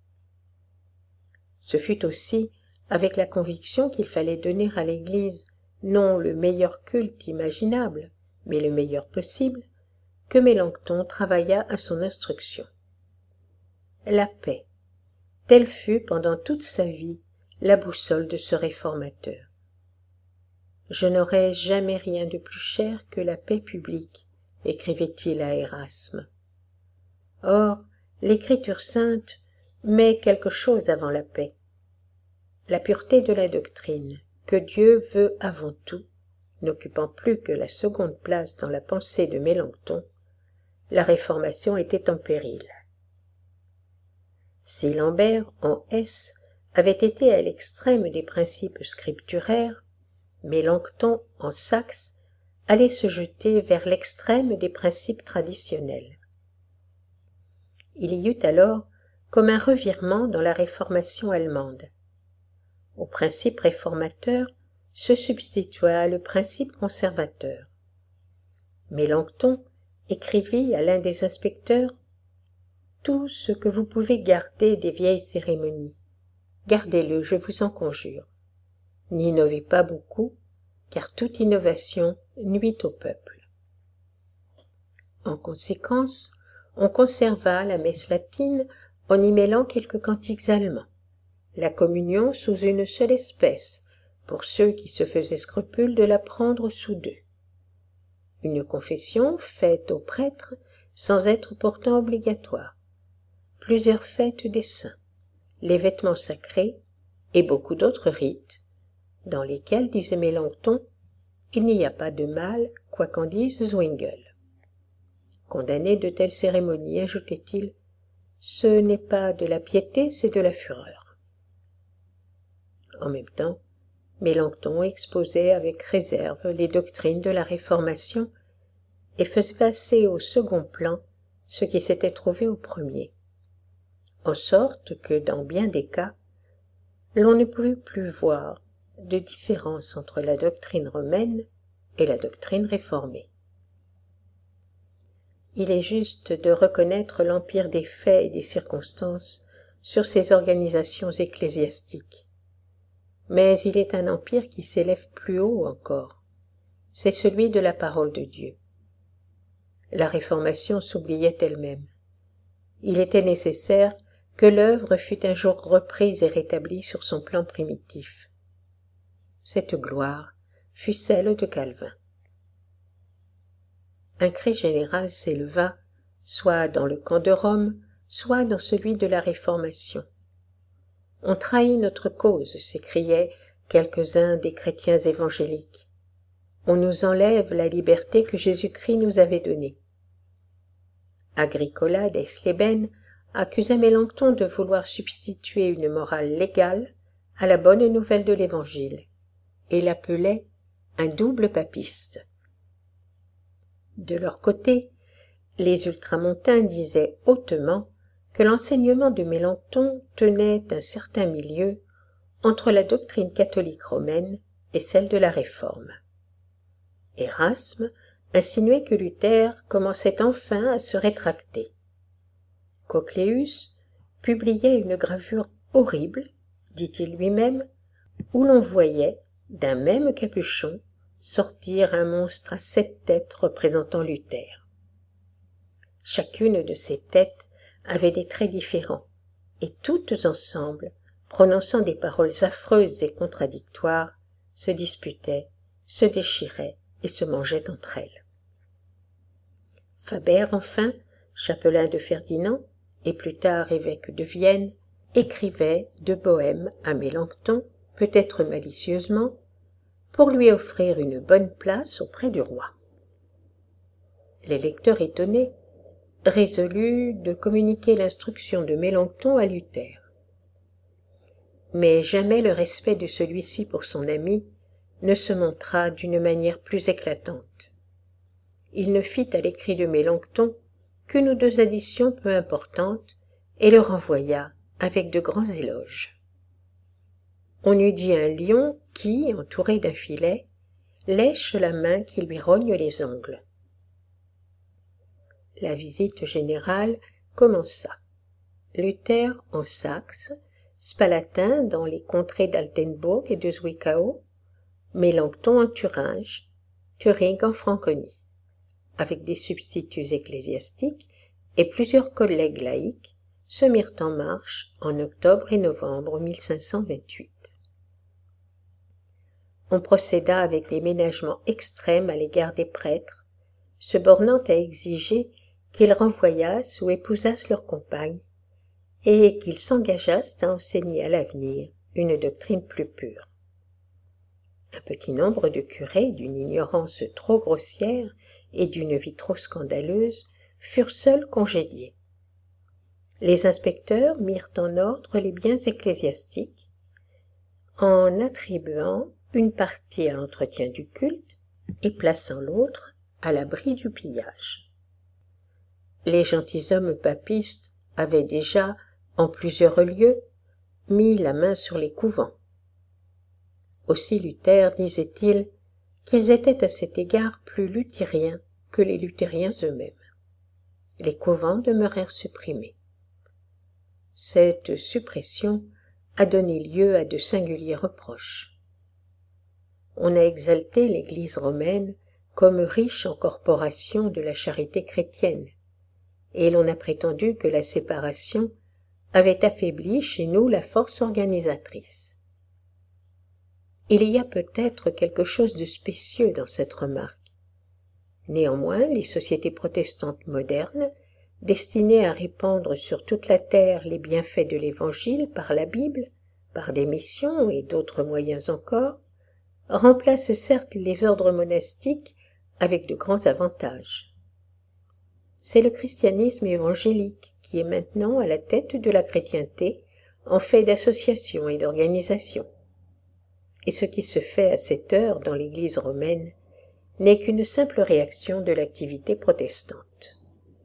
Ce fut aussi avec la conviction qu'il fallait donner à l'Église non le meilleur culte imaginable, mais le meilleur possible, que Mélenchon travailla à son instruction. La paix, telle fut pendant toute sa vie la boussole de ce réformateur. Je n'aurai jamais rien de plus cher que la paix publique, écrivait-il à Erasme. Or, l'Écriture sainte met quelque chose avant la paix. La pureté de la doctrine, que Dieu veut avant tout, n'occupant plus que la seconde place dans la pensée de Mélenchon, la Réformation était en péril. Si Lambert, en Hesse, avait été à l'extrême des principes scripturaires, Mélenchon, en Saxe, allait se jeter vers l'extrême des principes traditionnels. Il y eut alors comme un revirement dans la Réformation allemande. Au principe réformateur se substitua le principe conservateur. Mélenchon écrivit à l'un des inspecteurs « Tout ce que vous pouvez garder des vieilles cérémonies, gardez-le, je vous en conjure. N'innovez pas beaucoup, car toute innovation nuit au peuple. » En conséquence, on conserva la messe latine en y mêlant quelques cantiques allemands, la communion sous une seule espèce, pour ceux qui se faisaient scrupule de la prendre sous deux, une confession faite aux prêtres sans être pourtant obligatoire, plusieurs fêtes des saints, les vêtements sacrés et beaucoup d'autres rites, dans lesquels, disait Mélenchon, il n'y a pas de mal, quoi qu'en dise Zwingli. Condamner de telles cérémonies, ajoutait-il, ce n'est pas de la piété, c'est de la fureur. En même temps, Mélenchon exposait avec réserve les doctrines de la Réformation et faisait passer au second plan ce qui s'était trouvé au premier, en sorte que dans bien des cas, l'on ne pouvait plus voir de différence entre la doctrine romaine et la doctrine réformée. Il est juste de reconnaître l'empire des faits et des circonstances sur ces organisations ecclésiastiques. Mais il est un empire qui s'élève plus haut encore. C'est celui de la parole de Dieu. La Réformation s'oubliait elle-même. Il était nécessaire que l'œuvre fût un jour reprise et rétablie sur son plan primitif. Cette gloire fut celle de Calvin. Un cri général s'éleva, soit dans le camp de Rome, soit dans celui de la Réformation. « On trahit notre cause » s'écriaient quelques-uns des chrétiens évangéliques. « On nous enlève la liberté que Jésus-Christ nous avait donnée. » Agricola d'Eisleben accusa Mélenchon de vouloir substituer une morale légale à la bonne nouvelle de l'Évangile, et l'appelait un double papiste. De leur côté, les ultramontains disaient hautement que l'enseignement de Mélenchon tenait un certain milieu entre la doctrine catholique romaine et celle de la Réforme. Érasme insinuait que Luther commençait enfin à se rétracter. Cochléus publiait une gravure horrible, dit-il lui-même, où l'on voyait, d'un même capuchon, sortir un monstre à sept têtes représentant Luther. Chacune de ces têtes avait des traits différents, et toutes ensemble, prononçant des paroles affreuses et contradictoires, se disputaient, se déchiraient et se mangeaient entre elles. Faber, enfin, chapelain de Ferdinand, et plus tard évêque de Vienne, écrivait de Bohême à Mélenchon, peut-être malicieusement, pour lui offrir une bonne place auprès du roi. Les lecteurs étonnés résolurent de communiquer l'instruction de Mélenchon à Luther. Mais jamais le respect de celui-ci pour son ami ne se montra d'une manière plus éclatante. Il ne fit à l'écrit de Mélenchon qu'une ou deux additions peu importantes et le renvoya avec de grands éloges. On eût dit un lion qui, entouré d'un filet, lèche la main qui lui rogne les ongles. La visite générale commença. Luther en Saxe, Spalatin dans les contrées d'Altenbourg et de Zwickau, Mélenchon en Thuringe, Turing en Franconie, avec des substituts ecclésiastiques et plusieurs collègues laïcs, se mirent en marche en octobre et novembre mille cinq cent vingt-huit. On procéda avec des ménagements extrêmes à l'égard des prêtres, se bornant à exiger qu'ils renvoyassent ou épousassent leurs compagnes, et qu'ils s'engageassent à enseigner à l'avenir une doctrine plus pure. Un petit nombre de curés, d'une ignorance trop grossière et d'une vie trop scandaleuse, furent seuls congédiés. Les inspecteurs mirent en ordre les biens ecclésiastiques en attribuant une partie à l'entretien du culte et plaçant l'autre à l'abri du pillage. Les gentilshommes papistes avaient déjà, en plusieurs lieux, mis la main sur les couvents. Aussi Luther disait-il qu'ils étaient à cet égard plus luthériens que les luthériens eux-mêmes. Les couvents demeurèrent supprimés. Cette suppression a donné lieu à de singuliers reproches. On a exalté l'Église romaine comme riche en corporation de la charité chrétienne, et l'on a prétendu que la séparation avait affaibli chez nous la force organisatrice. Il y a peut-être quelque chose de spécieux dans cette remarque. Néanmoins, les sociétés protestantes modernes, destinées à répandre sur toute la terre les bienfaits de l'Évangile par la Bible, par des missions et d'autres moyens encore, remplacent certes les ordres monastiques avec de grands avantages. C'est le christianisme évangélique qui est maintenant à la tête de la chrétienté en fait d'association et d'organisation. Et ce qui se fait à cette heure dans l'Église romaine n'est qu'une simple réaction de l'activité protestante.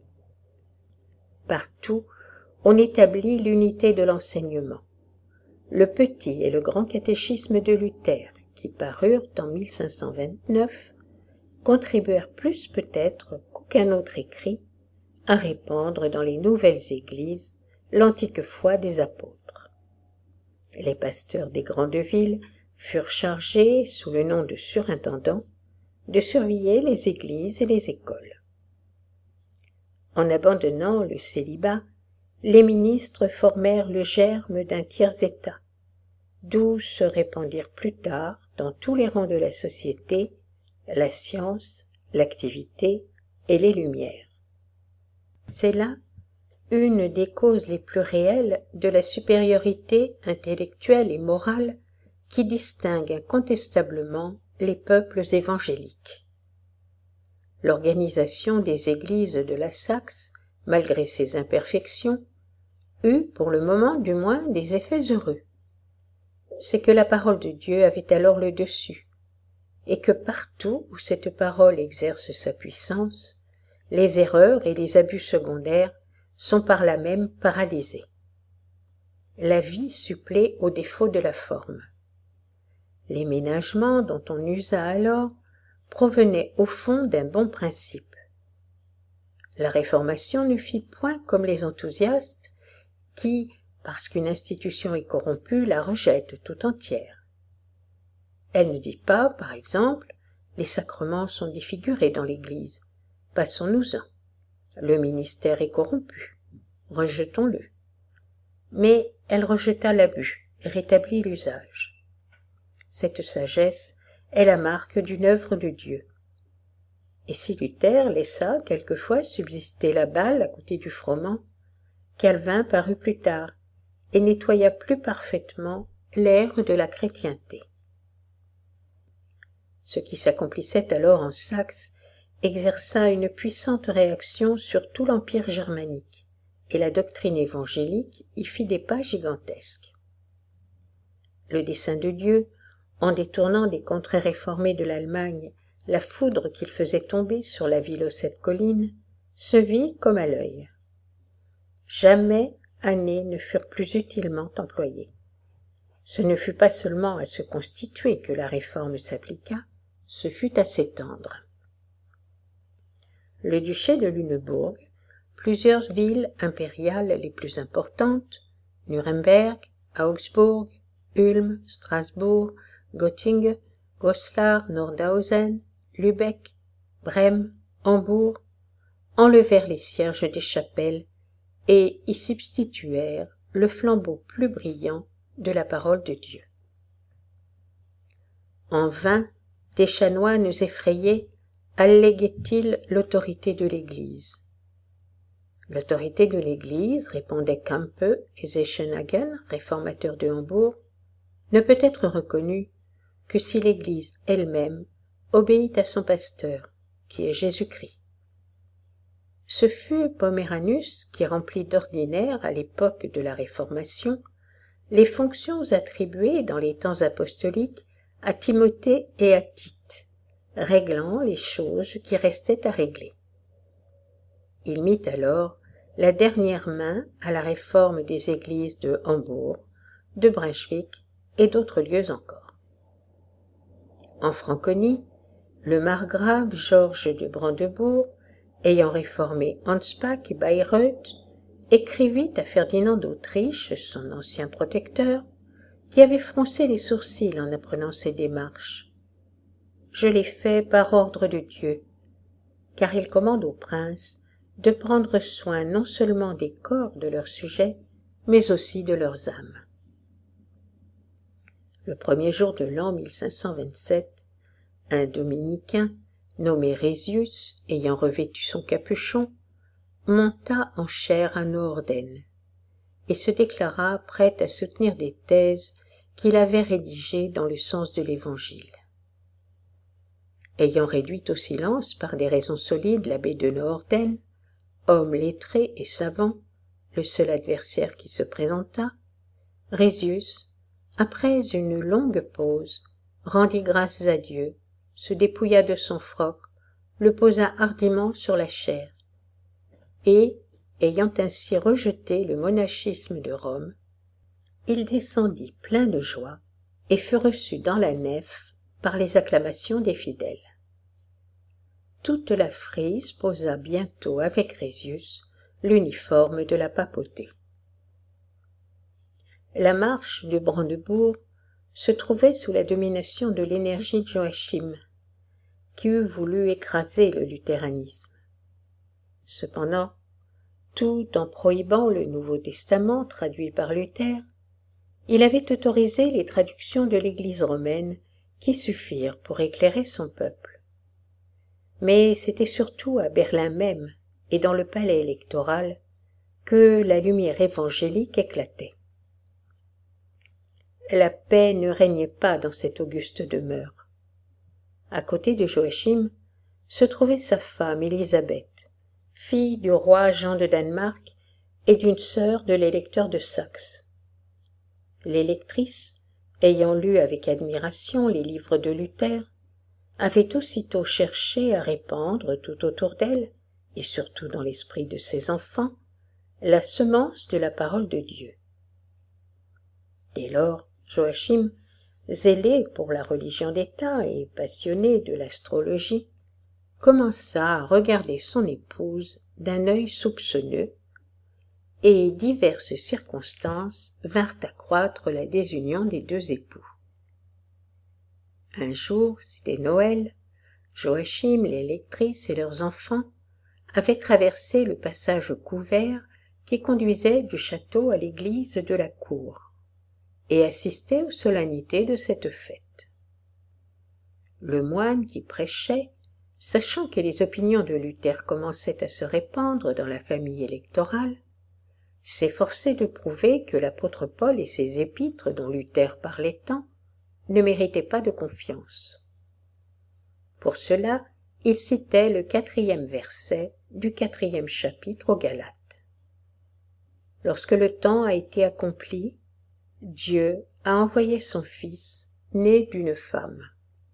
Partout, on établit l'unité de l'enseignement. Le petit et le grand catéchisme de Luther, qui parurent en mille cinq cent vingt-neuf, contribuèrent plus peut-être qu'aucun autre écrit à répandre dans les nouvelles églises l'antique foi des apôtres. Les pasteurs des grandes villes furent chargés, sous le nom de surintendants, de surveiller les églises et les écoles. En abandonnant le célibat, les ministres formèrent le germe d'un tiers-état, d'où se répandirent plus tard, dans tous les rangs de la société, la science, l'activité et les lumières. C'est là une des causes les plus réelles de la supériorité intellectuelle et morale qui distingue incontestablement les peuples évangéliques. L'organisation des églises de la Saxe, malgré ses imperfections, eut, pour le moment du moins, des effets heureux. C'est que la parole de Dieu avait alors le dessus, et que partout où cette parole exerce sa puissance, les erreurs et les abus secondaires sont par là même paralysés. La vie supplée aux défauts de la forme. Les ménagements dont on usa alors provenaient au fond d'un bon principe. La Réformation ne fit point comme les enthousiastes qui, parce qu'une institution est corrompue, la rejettent tout entière. Elle ne dit pas, par exemple, les sacrements sont défigurés dans l'Église, passons-nous-en. Le ministère est corrompu, rejetons-le. Mais elle rejeta l'abus et rétablit l'usage. Cette sagesse est la marque d'une œuvre de Dieu. Et si Luther laissa quelquefois subsister la balle à côté du froment, Calvin parut plus tard et nettoya plus parfaitement l'air de la chrétienté. Ce qui s'accomplissait alors en Saxe exerça une puissante réaction sur tout l'empire germanique, et la doctrine évangélique y fit des pas gigantesques. Le dessein de Dieu, en détournant des contrées réformées de l'Allemagne la foudre qu'il faisait tomber sur la ville aux sept collines, se vit comme à l'œil. Jamais années ne furent plus utilement employées. Ce ne fut pas seulement à se constituer que la réforme s'appliqua, ce fut à s'étendre. Le duché de Lunebourg, plusieurs villes impériales les plus importantes, Nuremberg, Augsbourg, Ulm, Strasbourg, Göttingen, Goslar, Nordhausen, Lübeck, Brême, Hambourg, enlevèrent les cierges des chapelles et y substituèrent le flambeau plus brillant de la parole de Dieu. En vain, des chanoines effrayés alléguaient-ils l'autorité de l'Église. L'autorité de l'Église, répondaient Campe et Zeichenhagen, réformateurs de Hambourg, ne peut être reconnue que si l'Église elle-même obéit à son pasteur, qui est Jésus-Christ. Ce fut Poméranus qui remplit d'ordinaire, à l'époque de la Réformation, les fonctions attribuées dans les temps apostoliques à Timothée et à Tite, réglant les choses qui restaient à régler. Il mit alors la dernière main à la réforme des églises de Hambourg, de Brunswick et d'autres lieux encore. En Franconie, le margrave Georges de Brandebourg, ayant réformé Anspach et Bayreuth, écrivit à Ferdinand d'Autriche, son ancien protecteur, qui avait froncé les sourcils en apprenant ces démarches. « Je l'ai fait par ordre de Dieu, car il commande aux princes de prendre soin non seulement des corps de leurs sujets, mais aussi de leurs âmes. » Le premier jour de l'an mille cinq cent vingt-sept, un dominicain, nommé Résius, ayant revêtu son capuchon, monta en chaire à Noorden, et se déclara prêt à soutenir des thèses qu'il avait rédigées dans le sens de l'Évangile. Ayant réduit au silence par des raisons solides l'abbé de Noorden, homme lettré et savant, le seul adversaire qui se présenta, Résius, après une longue pause, rendit grâces à Dieu, se dépouilla de son froc, le posa hardiment sur la chaire, et, ayant ainsi rejeté le monachisme de Rome, il descendit plein de joie et fut reçu dans la nef par les acclamations des fidèles. Toute la frise posa bientôt avec Résius l'uniforme de la papauté. La marche de Brandebourg se trouvait sous la domination de l'énergie de Joachim, qui eût voulu écraser le luthéranisme. Cependant, tout en prohibant le Nouveau Testament traduit par Luther, il avait autorisé les traductions de l'Église romaine qui suffirent pour éclairer son peuple. Mais c'était surtout à Berlin même et dans le palais électoral que la lumière évangélique éclatait. La paix ne régnait pas dans cette auguste demeure. À côté de Joachim se trouvait sa femme Élisabeth, fille du roi Jean de Danemark et d'une sœur de l'électeur de Saxe. L'électrice, ayant lu avec admiration les livres de Luther, avait aussitôt cherché à répandre tout autour d'elle, et surtout dans l'esprit de ses enfants, la semence de la parole de Dieu. Dès lors, Joachim, zélé pour la religion d'État et passionné de l'astrologie, commença à regarder son épouse d'un œil soupçonneux, et diverses circonstances vinrent accroître la désunion des deux époux. Un jour, c'était Noël, Joachim, l'électrice et leurs enfants avaient traversé le passage couvert qui conduisait du château à l'église de la cour, et assistaient aux solennités de cette fête. Le moine qui prêchait, sachant que les opinions de Luther commençaient à se répandre dans la famille électorale, s'efforçait de prouver que l'apôtre Paul et ses épîtres dont Luther parlait tant ne méritaient pas de confiance. Pour cela, il citait le quatrième verset du quatrième chapitre aux Galates. Lorsque le temps a été accompli, Dieu a envoyé son Fils, né d'une femme.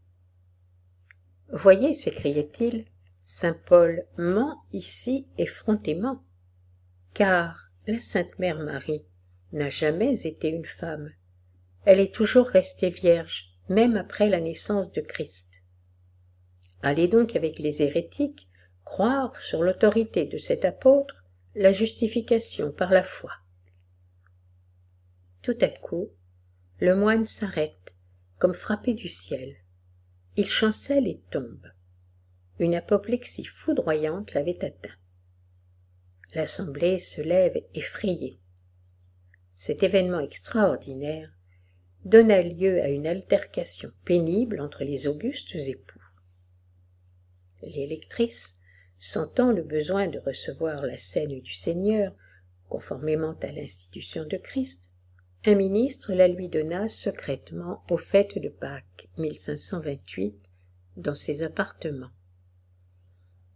Voyez, s'écriait-il, saint Paul ment ici effrontément, car la Sainte Mère Marie n'a jamais été une femme. Elle est toujours restée vierge, même après la naissance de Christ. Allez donc avec les hérétiques croire sur l'autorité de cet apôtre la justification par la foi. Tout à coup, le moine s'arrête, comme frappé du ciel. Il chancelle et tombe. Une apoplexie foudroyante l'avait atteint. L'assemblée se lève effrayée. Cet événement extraordinaire donna lieu à une altercation pénible entre les augustes époux. L'électrice, sentant le besoin de recevoir la scène du Seigneur, conformément à l'institution de Christ, un ministre la lui donna secrètement aux fêtes de Pâques mille cinq cent vingt-huit dans ses appartements.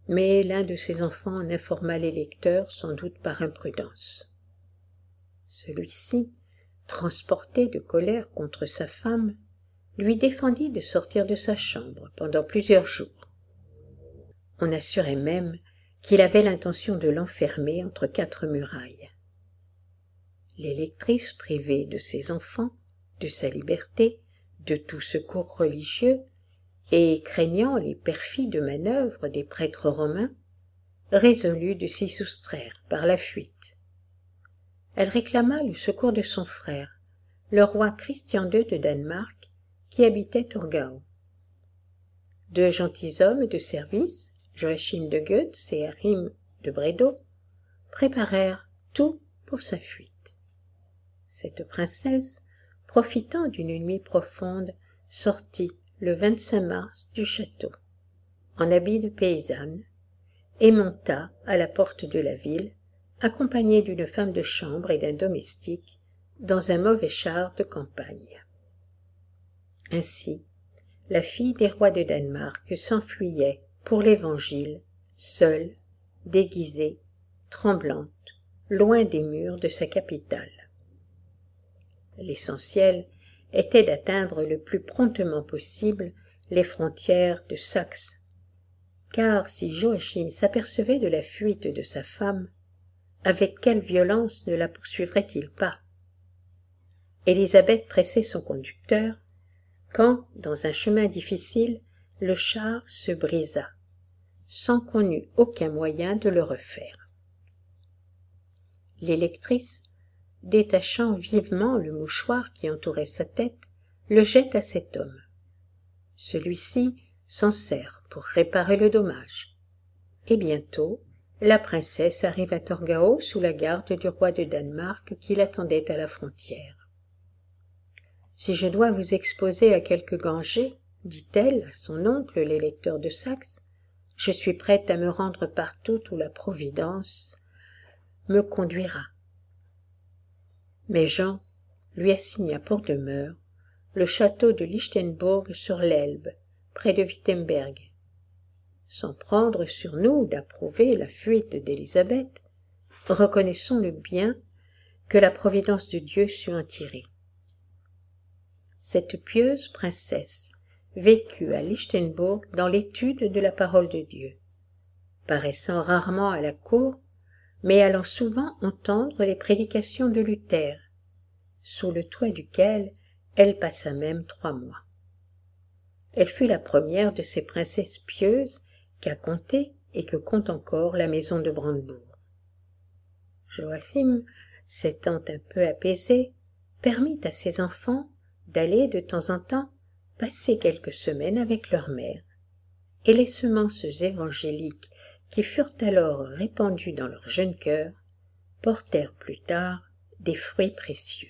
mais l'un de ses enfants en informa les lecteurs sans doute par imprudence. Celui-ci, transporté de colère contre sa femme, lui défendit de sortir de sa chambre pendant plusieurs jours. On assurait même qu'il avait l'intention de l'enfermer entre quatre murailles. Les lectrices, privées de ses enfants, de sa liberté, de tout secours religieux, et craignant les perfides manœuvres des prêtres romains, résolut de s'y soustraire par la fuite. Elle réclama le secours de son frère, le roi Christian deux de Danemark, qui habitait Torgau. Deux gentilshommes de service, Joachim de Goetz et Arim de Brédow, préparèrent tout pour sa fuite. Cette princesse, profitant d'une nuit profonde, sortit le vingt-cinq mars du château, en habit de paysanne, et monta à la porte de la ville, accompagnée d'une femme de chambre et d'un domestique, dans un mauvais char de campagne. Ainsi, la fille des rois de Danemark s'enfuyait pour l'Évangile, seule, déguisée, tremblante, loin des murs de sa capitale. L'essentiel était d'atteindre le plus promptement possible les frontières de Saxe, car si Joachim s'apercevait de la fuite de sa femme, avec quelle violence ne la poursuivrait-il pas? Élisabeth pressait son conducteur, quand, dans un chemin difficile, le char se brisa, sans qu'on eût aucun moyen de le refaire. Les lectrices, détachant vivement le mouchoir qui entourait sa tête, le jettent à cet homme. Celui-ci s'en sert pour réparer le dommage. Et bientôt, la princesse arrive à Torgau sous la garde du roi de Danemark qui l'attendait à la frontière. « Si je dois vous exposer à quelque danger, dit-elle à son oncle l'électeur de Saxe, je suis prête à me rendre partout où la Providence me conduira. » Mais Jean lui assigna pour demeure le château de Lichtenburg sur l'Elbe, près de Wittenberg. Sans prendre sur nous d'approuver la fuite d'Élisabeth, reconnaissons-le bien que la providence de Dieu sut en tirer. Cette pieuse princesse vécut à Lichtenburg dans l'étude de la parole de Dieu, paraissant rarement à la cour, mais allant souvent entendre les prédications de Luther, sous le toit duquel elle passa même trois mois. Elle fut la première de ces princesses pieuses qu'a compté et que compte encore la maison de Brandebourg. Joachim, s'étant un peu apaisé, permit à ses enfants d'aller de temps en temps passer quelques semaines avec leur mère, et les semences évangéliques qui furent alors répandues dans leur jeune cœur portèrent plus tard des fruits précieux.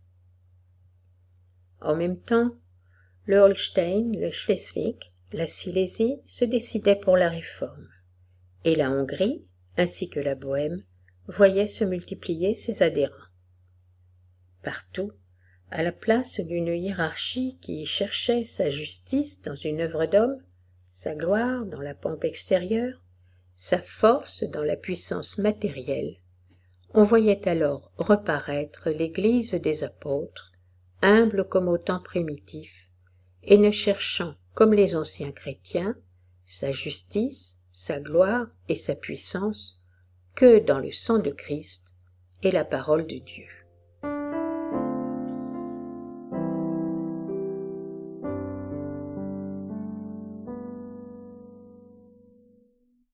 En même temps, le Holstein, le Schleswig, la Silésie se décidaient pour la réforme, et la Hongrie, ainsi que la Bohême, voyaient se multiplier ses adhérents. Partout, à la place d'une hiérarchie qui cherchait sa justice dans une œuvre d'homme, sa gloire dans la pompe extérieure, sa force dans la puissance matérielle, on voyait alors reparaître l'Église des apôtres, humble comme au temps primitif, et ne cherchant, comme les anciens chrétiens, sa justice, sa gloire et sa puissance que dans le sang de Christ et la parole de Dieu.